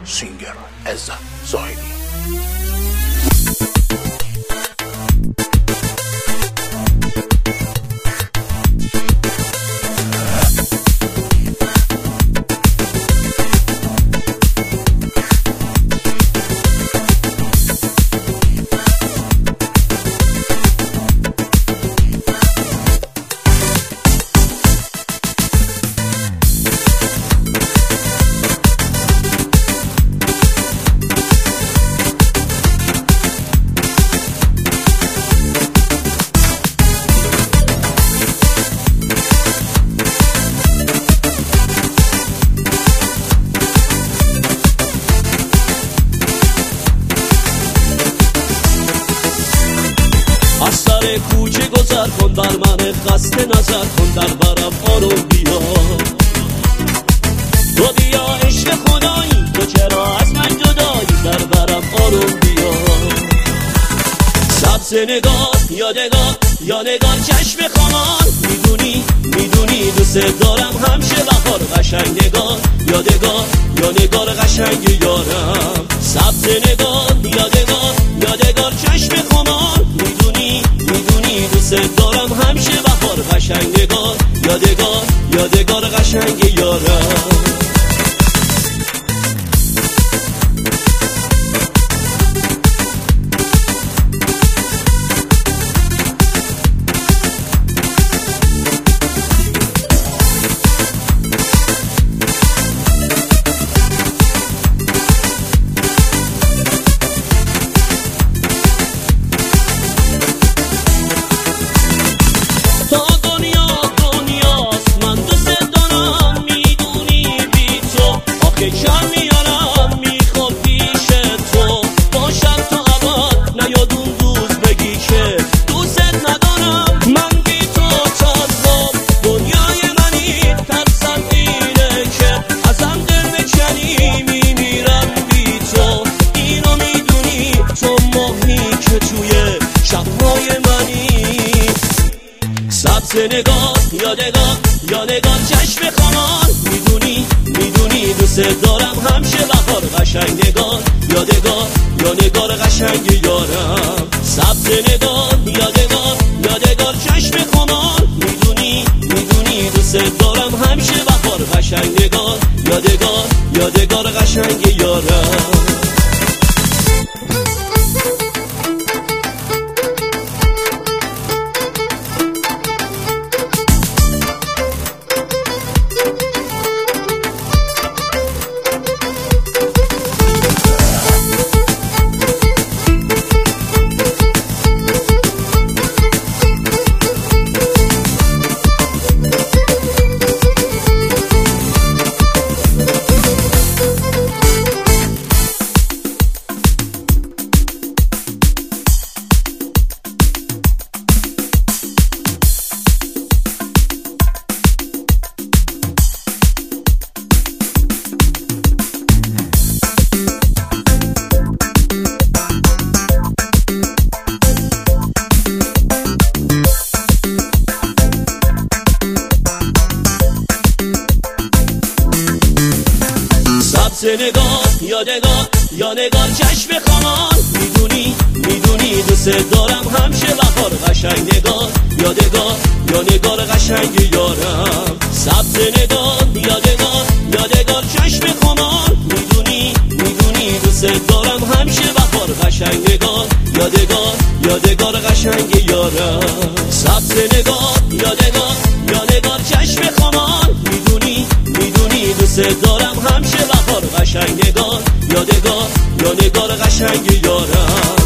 سینگر عزت زاهدی. از سر کوچه گذر کن، بر من خسته نظر کن، در برم آروم بیا. تو بیا عشق خدایی، تو چرا از من جدایی، در برم آروم بیا. سبز نگاه یادگار چشم خمان، میدونی دوست دارم همیشه بهار. قشنگ نگاه یادگار قشنگ یارم. سبز نگاه یادگار چشم خمان، میدونی دوست دارم همیشه بهار. قشنگ نگاه یادگار قشنگ یارم. شام میارم میخوام پیش تو باشم تا ابد، نیاد اون روز بگی که دوست ندارم. من بی تو تازم دنیای منی، ترسم اینه که ازم دل بکنی. میمیرم بی تو، اینو میدونی، تو ماهی که توی شبهای منی. سبز نگاه یادگار چشم خمان، میدونی دوست دارم همیشه بهار. قشنگ نگاه یادگار قشنگ یارم. سبز نگاه یادگار چشم خمان، میدونی دوست دارم همیشه بهار. قشنگ نگاه یادگار قشنگ یارم. سبز نگاه یادگار چشم خمان، میدونی دوست دارم همیشه بهار. قشنگ نگاه یادگار قشنگ یارم. سبز نگاه یادگار چشم خمان، میدونی دوست دارم همیشه بهار. قشنگ نگاه یادگار قشنگ یارم. سبز نگاه یادگار چشم خمان، میدونی دوست دارم همیشه بهار. قشنگ نگاه یادگار قشنگ یارم.